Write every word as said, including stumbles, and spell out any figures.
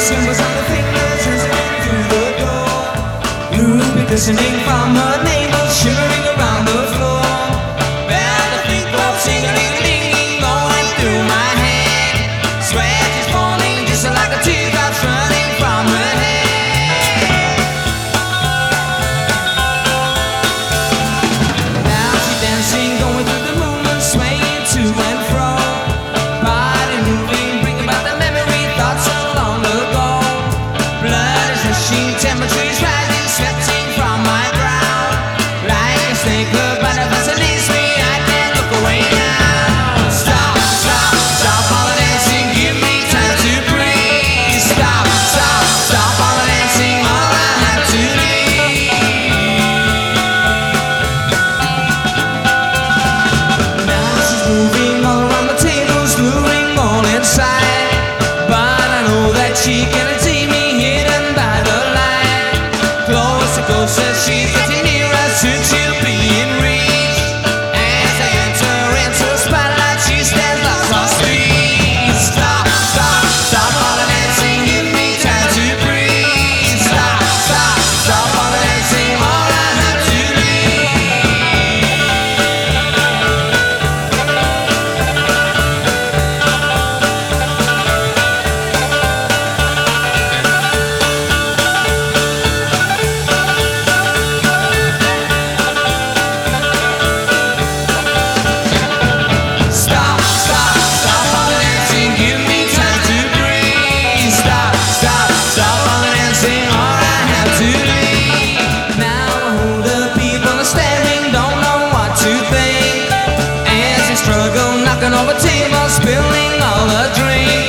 symbols on the fingers translating through the door. Ruby glistening from her navel, shimmering around the floor. Well, the flute pop sing-a-ling-a-ling going through my head. Sweat is falling just like a teardrops running from her head. Now she's dancing, going through the movement, swaying to and fro. Body moving, bringing back the memory, thoughts so long ago. Blood is rushing, temperature is rising, sweating from my brow. Like a snake, her body fascinates me, I can't look away now. Stop, stop, stop all the dancing, give me time to breathe. Stop, stop, stop all the dancing, all I have to leave. Now she's moving all around the tables, luring all inside. But I know that she cannot see me, hidden by the light. Closer, closer, she's getting nearer, soon she'll be in reach. As I enter into the spotlight, she stands lost on speed. Stop, stop, stop all the dancing, give me time to breathe. Stop, stop, stop all the dancing, all I have to leave. Stop, stop, stop all the dancing, give me time to breathe. Stop, stop, stop all the dancing, all I have to leave. Now I hold the people are staring, don't know what to think. As they struggle, knocking over tables, spilling all the drink.